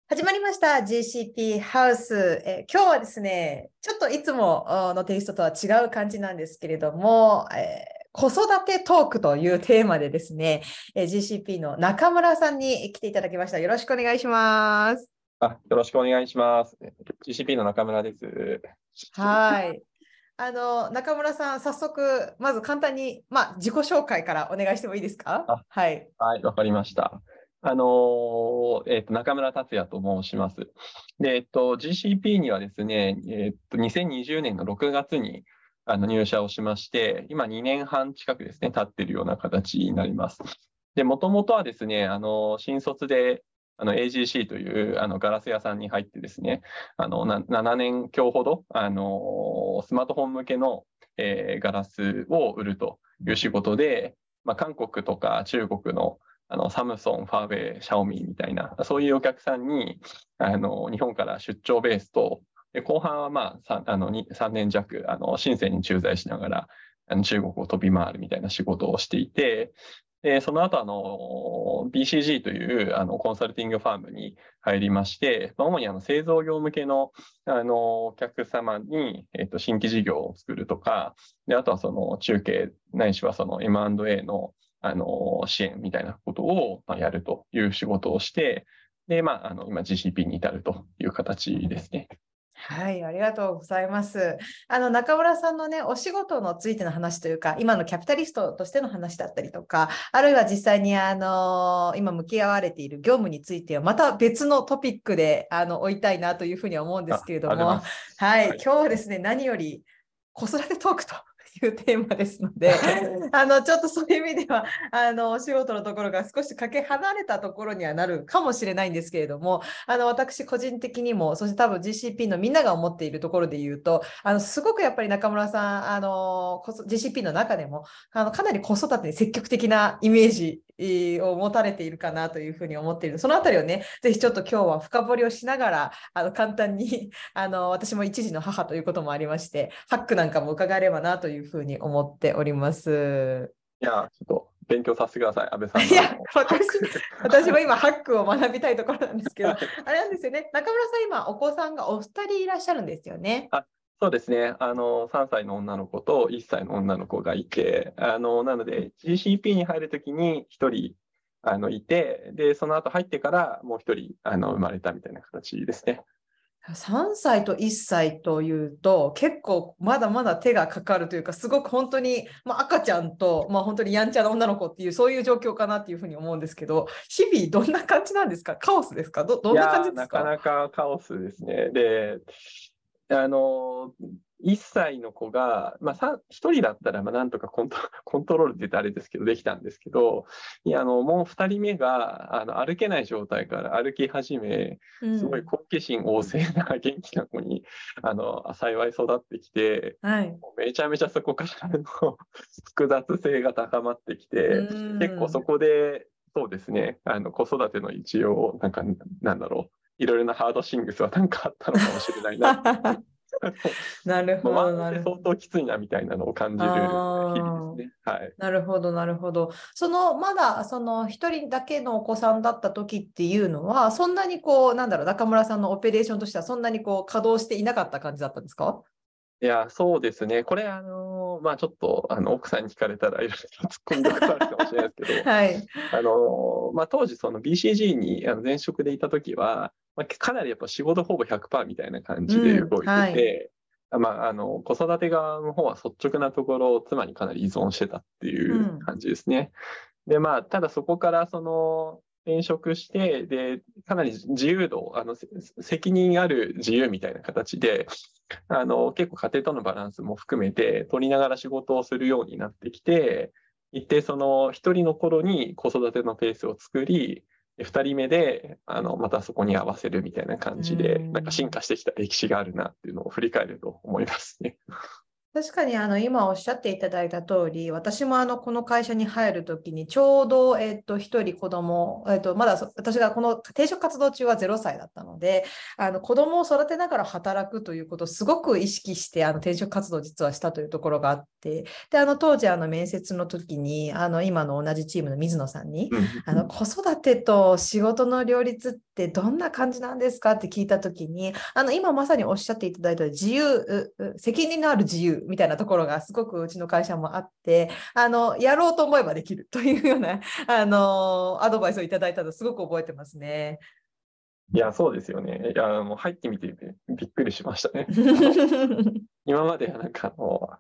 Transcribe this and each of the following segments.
始まりました GCP ハウス、今日はですね、ちょっといつものテイストとは違う感じなんですけれども、子育てトークというテーマでですね、GCP の中村さんに来ていただきました。よろしくお願いします。 よろしくお願いします。GCP の中村です。 はい。中村さん、早速、まず簡単に、自己紹介からお願いしてもいいですか？はい。 はい、わかりました。中村達也と申します。で、GCP にはですね、2020年の6月に入社をしまして、今2年半近くですね、経っているような形になります。で、もともとはですね、新卒でAGC というガラス屋さんに入ってですね、7年強ほど、スマートフォン向けの、ガラスを売るという仕事で、韓国とか中国のサムソン、ファーウェイ、シャオミみたいな、そういうお客さんに日本から出張ベースと、で後半は3年弱、深センに駐在しながら中国を飛び回るみたいな仕事をしていて、でその後BCG というコンサルティングファームに入りまして、主に製造業向けのお客様に、新規事業を作るとか、であとはその中継ないしはその M&A の支援みたいなことをやるという仕事をして、で、今 GCP に至るという形ですね。 はい、ありがとうございます。中村さんのね、お仕事のついての話というか、今のキャピタリストとしての話だったりとか、あるいは実際に今向き合われている業務については、また別のトピックで追いたいなというふうに思うんですけれども、はい、今日はですね、何より子育てトークというテーマですので、ちょっとそういう意味では、お仕事のところが少しかけ離れたところにはなるかもしれないんですけれども、私個人的にも、そして多分 GCP のみんなが思っているところで言うと、すごくやっぱり中村さん、GCP の中でも、かなり子育てに積極的なイメージを持たれているかなというふうに思っている。そのあたりをね、ぜひちょっと今日は深掘りをしながら、簡単に、私も一児の母ということもありまして、ハックなんかも伺えればなというふうに思っております。 いや、ちょっと勉強させてください、安倍さんの。 いや、私も今ハックを学びたいところなんですけど、あれなんですよね。中村さん、今お子さんがお二人いらっしゃるんですよね。 そうですね。3歳の女の子と1歳の女の子がいて、なので GCP に入るときに1人いて、で、その後入ってからもう1人生まれたみたいな形ですね。 3歳と1歳というと結構まだまだ手がかかるというか、すごく本当に、赤ちゃんと、本当にやんちゃな女の子っていうそういう状況かなっていうふうに思うんですけど、日々どんな感じなんですか？カオスですか？どんな感じですか？ なかなかカオスですね。で、1歳の子が、1人だったらなんとかコントロールって言ってあれですけど、できたんですけど、いやもう2人目が歩けない状態から歩き始め、すごい好奇心旺盛な元気な子に幸い育ってきて、 はい、 めちゃめちゃそこからの複雑性が高まってきて、結構そこで、そうですね、子育ての一応、なんだろう、いろいろなハードシングスはなんかあったのかもしれないなってなるほど、 ワンオペなるほど。 相当きついなみたいなのを感じる日々ですね。はい。 なるほど、なるほど。まだ、一人だけのお子さんだった時っていうのは、そんなに中村さんのオペレーションとしては、そんなに稼働していなかった感じだったんですか？ いや、そうですね。これ、ちょっと、奥さんに聞かれたらいろいろ突っ込みどころあるかもしれないですけど、 はい。 当時、その BCG に前職でいた時は、かなりやっぱ仕事ほぼ100%みたいな感じでうん、 動いてはい。 て、子育て側の方は率直なところ、妻にかなり依存してたっていううん。 感じですね。で、ただそこから転職して、で、かなり自由度、責任ある自由みたいな形で、結構家庭とのバランスも含めて取りながら仕事をするようになってきて、一定一人の頃に子育てのペースを作り、二人目で、またそこに合わせるみたいな感うじで、進ん。 化してきた歴史があるなっていうのを振り返ると思いますね。 確かに今おっしゃっていただいた通り、私もこの会社に入るときにちょうど一人子供、まだ私がこの転職活動中は0歳だったので、子供を育てながら働くということをすごく意識して、転職活動を実はしたというところがあって、で、当時、面接の時に、今の同じチームの水野さんに、子育てと仕事の両立ってどんな感じなんですかって聞いた時に、今まさにおっしゃっていただいた自由、責任のある自由みたいなところがすごくうちの会社もあって、やろうと思えばできるというような、アドバイスをいただいたのすごく覚えてますね。 いや、そうですよね。いや、もう入ってみてびっくりしましたね。今までなんか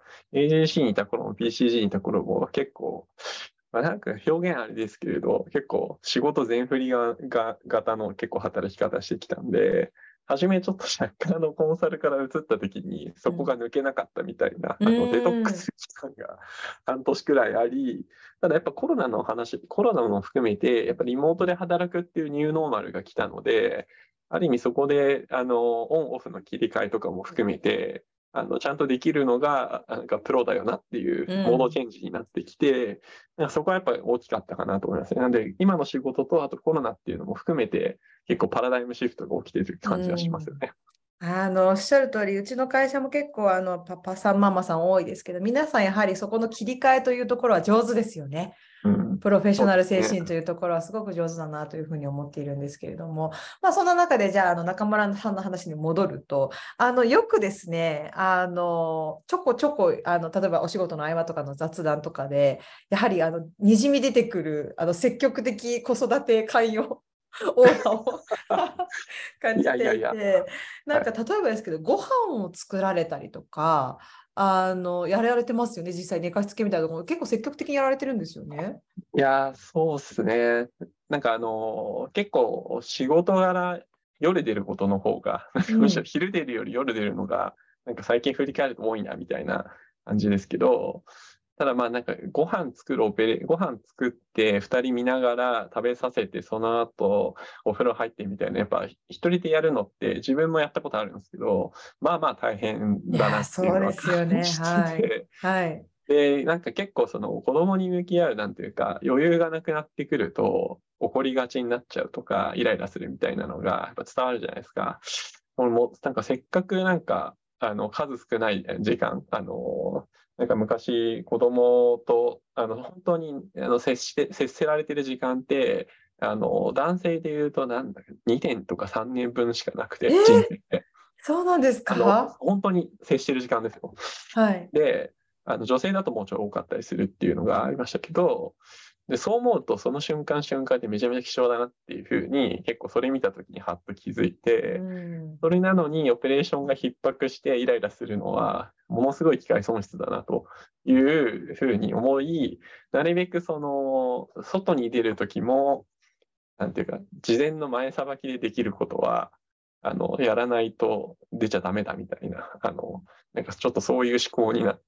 AJC にいた頃も BCG にいた頃も結構、なんか表現あれですけれど、結構仕事全振り型の結構働き方してきたんで、初めちょっと若干コンサルから移った時にそこが抜けなかったみたいな、デトックス期間が半年くらいあり、ただやっぱコロナのも含めて、やっぱリモートで働くっていうニューノーマルが来たので、ある意味そこでオンオフの切り替えとかも含めて、ちゃんとできるのが、なんかプロだよなっていうモードチェンジになってきて、そこはやっぱり大きかったかなと思いますね。なので、今の仕事とあとコロナっていうのも含めて、結構パラダイムシフトが起きている感じがしますよね。 おっしゃる通り、うちの会社も結構パパさん、ママさん多いですけど、皆さんやはりそこの切り替えというところは上手ですよね。プロフェッショナル精神というところはすごく上手だなというふうに思っているんですけれども、その中でじゃあ中村さんの話に戻ると、よくですね、ちょこちょこ例えばお仕事の合間とかの雑談とかで、やはりにじみ出てくる積極的子育て関与オーラを感じていて、なんか例えばですけど、ご飯を作られたりとか、やられてますよね、実際寝かしつけみたいなところ、結構積極的にやられてるんですよね。 いや、そうですね。なんか結構仕事柄夜出ることの方が、むしろ昼出るより夜出るのが、なんか最近振り返ると多いなみたいな感じですけど、ただなんかご飯作って2人見ながら食べさせて、その後お風呂入ってみたいな、やっぱ一人でやるのって自分もやったことあるんですけど、大変だなっていうのは感じてて、 はい。 で、なんか結構子供に向き合うなんていうか、余裕がなくなってくると怒りがちになっちゃうとか、イライラするみたいなのがやっぱ伝わるじゃないですか。俺もなんかせっかくなんか、数少ない時間、なんか昔子供と、本当に接せられてる時間って、男性で言うとなんだ2年とか3年分しかなくて、人生で。 そうなんですか？ 本当に接してる時間ですよ。 はい。 で、女性だともうちょい多かったりするっていうのがありましたけど、で、そう思うとその瞬間瞬間でめちゃめちゃ貴重だなっていうふうに、結構それ見たときにハッと気づいて、それなのにオペレーションが逼迫してイライラするのは、ものすごい機会損失だなというふうに思い、なるべく外に出るときも、なんていうか、事前の前さばきでできることは、やらないと出ちゃダメだみたいな、なんかちょっとそういう思考になって、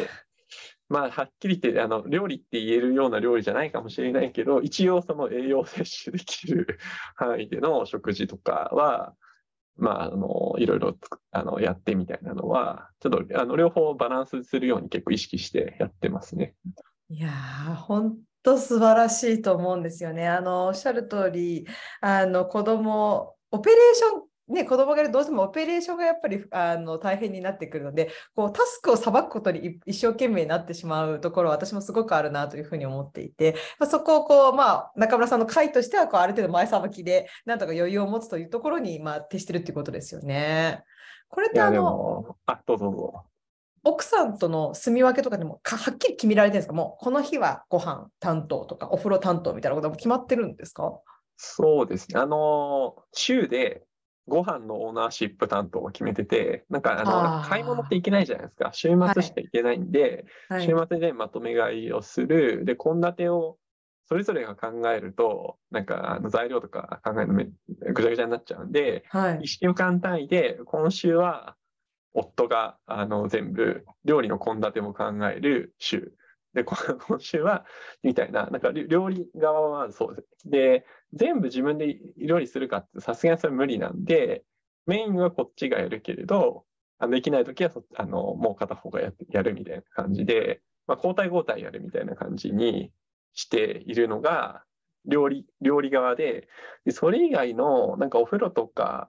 はっきり言って、料理って言えるような料理じゃないかもしれないけど、一応その栄養摂取できる範囲での食事とかは、いろいろやってみたいなのは、ちょっと両方バランスするように結構意識してやってますね。 いやー、本当素晴らしいと思うんですよね。おっしゃる通り、オペレーション、ね、子供がいるどうしてもオペレーションがやっぱり大変になってくるので、こうタスクをさばくことに一生懸命になってしまうところは私もすごくあるなというふうに思っていて、そこを中村さんの会としてはある程度前さばきでなんとか余裕を持つというところに徹してるっていうことですよね。これっていや、でも、どうぞどうぞ。 奥さんとの住み分けとかでもはっきり決められてるんですか？もうこの日はご飯担当とかお風呂担当みたいなことも決まってるんですか？ そうですね。週でご飯のオーナーシップ担当を決めてて、なんか買い物っていけないじゃないですか。週末しか行けないんで、週末でまとめ買いをする。で、献立をそれぞれが考えると、なんか材料とか考えるのぐちゃぐちゃになっちゃうんで、1週間単位で今週は夫が全部料理の献立も考える週。で、今週は、みたいな、なんか料理側はそうです。で、全部自分で料理するかって、さすがにそれ無理なんで、メインはこっちがやるけれど、できないときはもう片方がやるみたいな感じで、交代交代やるみたいな感じにしているのが、料理側で、それ以外の、なんかお風呂とか、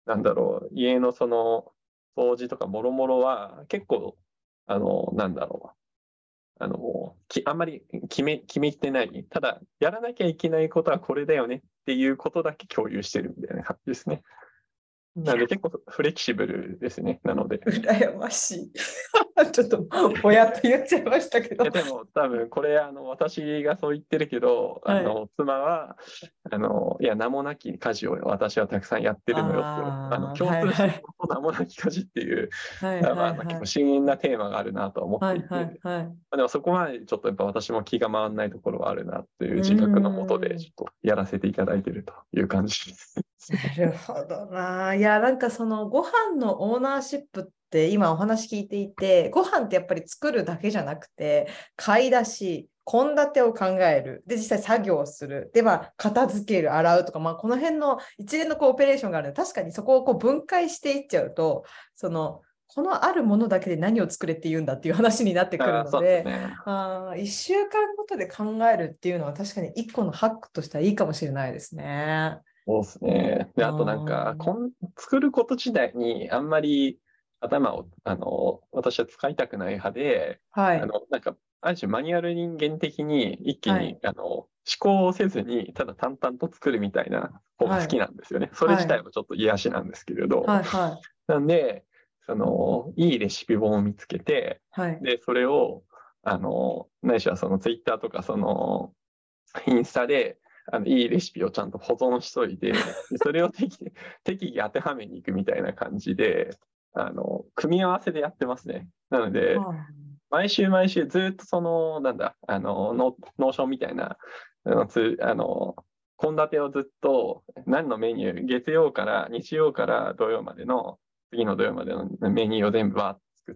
なんだろう、家のその掃除とかもろもろは結構、なんだろう、あんまり決めてない。ただ、やらなきゃいけないことはこれだよねっていうことだけ共有してるみたいな感じですね。なので結構フレキシブルですね。なので。 羨ましい。ちょっとぼやっと言っちゃいましたけど。 でも多分これ私がそう言ってるけど、 はい。 妻はいや名もなき家事を私はたくさんやってるのよと、 ああ、 共通してるはいはい。 こと名もなき家事っていう、 はいはい結構はい。 深遠なテーマがあるなと思っはいはいていて、 はい。 でもそこまでちょっとやっぱ私も気が回らないところはあるなといううー自覚のもとでちん。 ょっとやらせていただいているという感じです。 なるほどな。いや、なんかそのご飯のオーナーシップって今お話聞いていて、ご飯ってやっぱり作るだけじゃなくて、買い出し、献立を考える。で、実際作業をする。で、片付ける、洗うとか、この辺の一連のオペレーションがあるので、確かにそこを分解していっちゃうと、このあるものだけで何を作れって言うんだっていう話になってくるので、 そうですね。 1週間ごとで考えるっていうのは確かに一個のハックとしてはいいかもしれないですね。 そうですね。で、 うあとなんか、 ん。 作ること自体にあんまり頭を、私は使いたくない派で、 はい。 なんか、ある種マニュアル人間的に一気に、 はい。 思考をせずに、ただ淡々と作るみたいな方が好きはい。 なんですよね。それ自はい。 体もちょっと癒しなんですけれど。 はい。はなんで、いいレシピ本を見つけて、 い。はい。 で、それを、ないしはそのツイッターとか、インスタで、いいレシピをちゃんと保存しといて、でそれを適宜当てはめに行くみたいな感じで、組み合わせでやってますね。なので、 は毎週毎週ずっとなんだ、ノーションみたいな、あの、つ、あの、献立をずっと何のメニュー、月曜から日曜から土曜までの、次の土曜までのメニューを全部バーッと作って、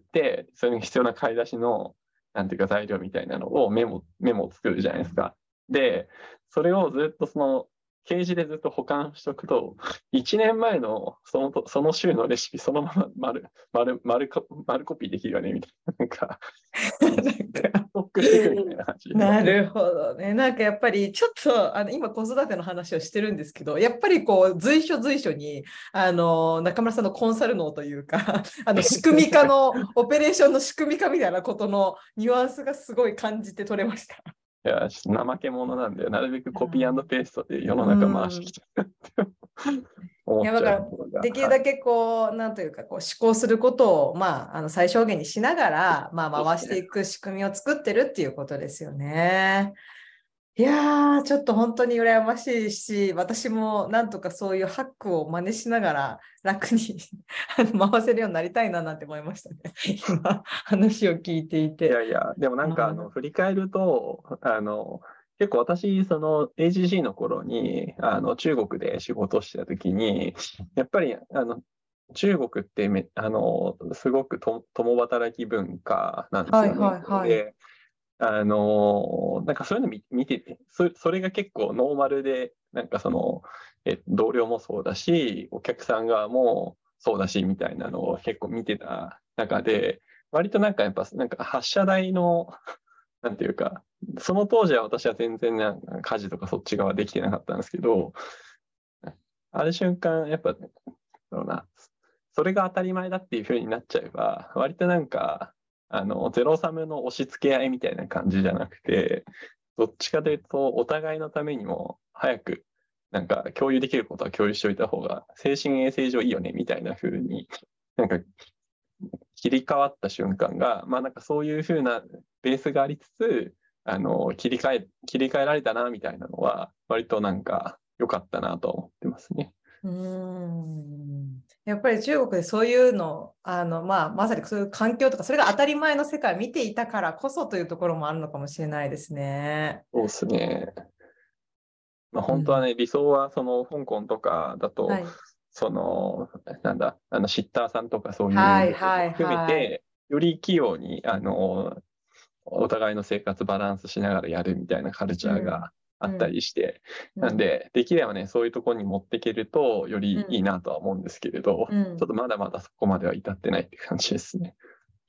それに必要な買い出しの、なんていうか材料みたいなのをメモを作るじゃないですか。で、それをずっとケージでずっと保管しとくと、1年前のその週のレシピそのまま丸コピーできるよね、みたいな。なんか、ストックしていくみたいな感じになってる。 なるほどね。なんかやっぱりちょっと今子育ての話をしてるんですけど、やっぱりこう随所随所に中村さんのコンサル脳というか仕組み化のオペレーションの仕組み化みたいなことのニュアンスがすごい感じて取れました。 いや、ちょっと怠け者なんで、なるべくコピーペーストで世のう中回してきん。 てるっていや、 思っちゃうとだから、 ころが。 できるはい。 だけなんというか、思考することを、最小限にしながら、回してそうですね。 いく仕組みを作ってるっていうことですよね。いやー、ちょっと本当に羨ましいし、私もなんとかそういうハックを真似しながら楽に回せるようになりたいななんて思いましたね。今、話を聞いていて。 いやいや、でもなんかうん振り返ると、結構私、その AGC の頃に、中国で仕事をしてた時に、やっぱり、中国ってすごく共働き文化なんですよね。 はいはいはい。 で、なんかそういうの見てて、それが結構ノーマルで、なんか同僚もそうだし、お客さん側もそうだし、みたいなのを結構見てた中で、割となんかやっぱ、なんか発射台の、なんていうか、その当時は私は全然なんか家事とかそっち側できてなかったんですけど、ある瞬間、やっぱ、それが当たり前だっていう風になっちゃえば、割となんか、ゼロサムの押し付け合いみたいな感じじゃなくて、どっちかというと、お互いのためにも早く、なんか共有できることは共有しておいた方が、精神衛生上いいよね、みたいな風に、なんか切り替わった瞬間が、なんかそういう風なベースがありつつ、切り替えられたな、みたいなのは、割となんか良かったなと思ってますね。 うーん。やっぱり中国でそういうの、まさにそういう環境とか、それが当たり前の世界を見ていたからこそというところもあるのかもしれないですね。 そうですね。 うん。 本当はね、理想はその香港とかだと、 はい。 その、なんだ、シッターさんとかそういうはい部分もはい含めはい。 て、より器用に、お互いの生活バランスしながらやるみたいなカルチうん。 ャーがあったうん。 りして、 うん。 なんで、できればね、そういうところに持っていけると、よりいいうん。 なとは思うんですけれど、 うん。 ちょっとまだまだそこまでは至ってないって感じですね。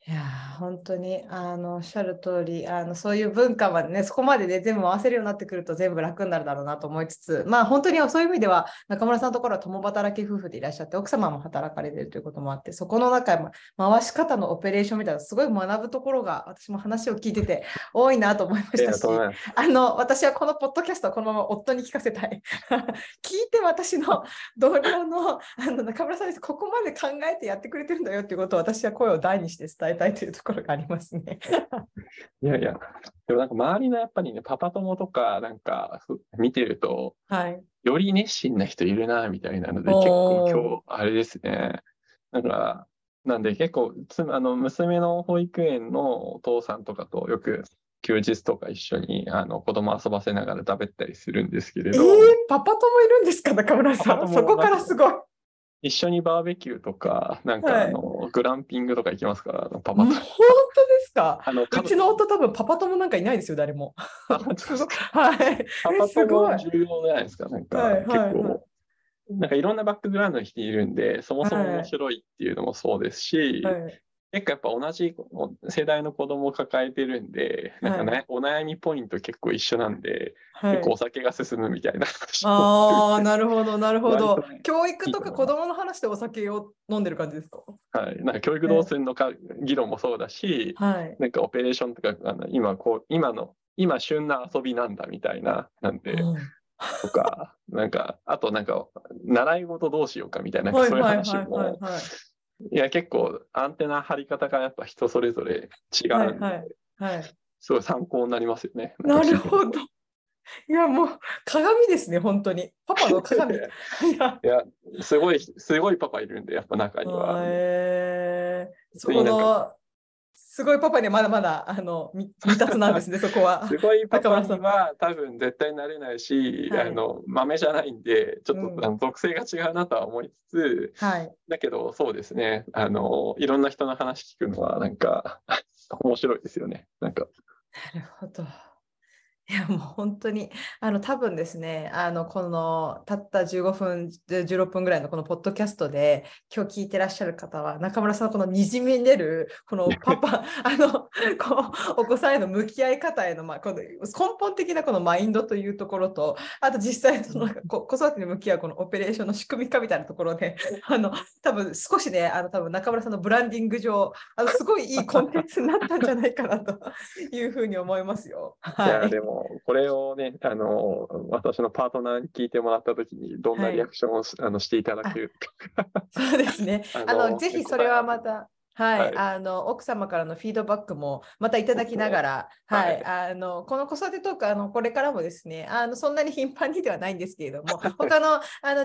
いやー本当におっしゃる通りそういう文化までねそこまでね全部回せるようになってくると全部楽になるだろうなと思いつつまあ本当にそういう意味では中村さんのところは共働き夫婦でいらっしゃって奥様も働かれているということもあってそこの中で回し方のオペレーションみたいなすごい学ぶところが私も話を聞いてて多いなと思いましたし私はこのポッドキャストをこのまま夫に聞かせたい聞いて私の同僚の中村さんですここまで考えてやってくれてるんだよっていうことを私は声を大にして伝えたいというところがありますね。 いやいや、でもなんか周りのやっぱりね、パパ友とかなんか見てると、 はい。 より熱心な人いるな、みたいなので、結構今日、あれですね。だから、なんで結構、娘の保育園のお父さんとかとよく休日とか一緒に子供遊ばせながら食べたりするんですけれど、 パパ友いるんですか、中村さん。そこからすごい。 一緒にバーベキューとか、なんかはい、 グランピングとか行きますから、パパと。 本当ですか。うちの夫多分パパ友なんかいないですよ、誰も。すごい。はい。 パパすごい。 友重要じゃないですか、なんか結構。なんかいろんなバックグラウンドの人いるんで、そもそも面白いっていうのもそうですし、結構やっぱ同じ世代の子供を抱えてるんで、なんかね、お悩みポイント結構一緒なんで、結構お酒が進むみたいな話ああ、なるほど、なるほど。教育とか子供の話でお酒を飲んでる感じですか？ はい。なんか教育動線の議論もそうだし、なんかオペレーションとか、今旬な遊びなんだみたいな、なんで、とか、なんか、あとなんか、習い事どうしようかみたいな、そういう話も、いや、結構アンテナ張り方がやっぱ人それぞれ違うんで、すごい参考になりますよね。 なるほど。いや、もう鏡ですね、本当に。パパの鏡。いや、すごいパパいるんで、やっぱ中には。 そこの、すごいパパにはまだまだ未達なんですね、そこは。 すごいパパには多分絶対なれないし、豆じゃないんで、ちょっと属性が違うなとは思いつつ、だけどそうですね、いろんな人の話聞くのはなんか面白いですよね。なんか。 なるほど。いやもう本当に多分ですねこのたった15分16分ぐらいのこのポッドキャストで今日聞いてらっしゃる方は中村さんのこのにじみ出るこのパパこうお子さんへの向き合い方への、この根本的なこのマインドというところとあと実際その子育てに向き合うこのオペレーションの仕組み化みたいなところで多分少しね多分中村さんのブランディング上すごいいいコンテンツになったんじゃないかなというふうに思いますよ。 いやでもこれをね私のパートナーに聞いてもらったときにどんなリアクションをしていただけるか、 そうですねぜひそれはまた奥様からのフィードバックもまたいただきながら、この子育てトークこれからもですねそんなに頻繁にではないんですけれども他の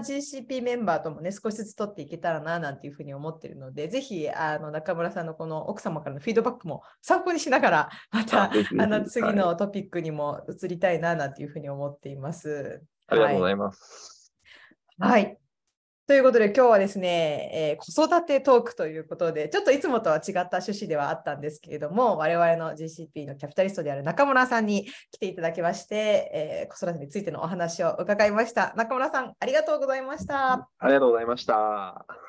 GCP メンバーともね少しずつ取っていけたらななんていうふうに思っているのでぜひ中村さんのこの奥様からのフィードバックも参考にしながらまた次のトピックにも移りたいななんていうふうに思っています。 ありがとうございます。 はい。ということで今日はですね、子育てトークということでちょっといつもとは違った趣旨ではあったんですけれども我々の GCP のキャピタリストである中村さんに来ていただきまして、子育てについてのお話を伺いました。中村さんありがとうございました。 ありがとうございました。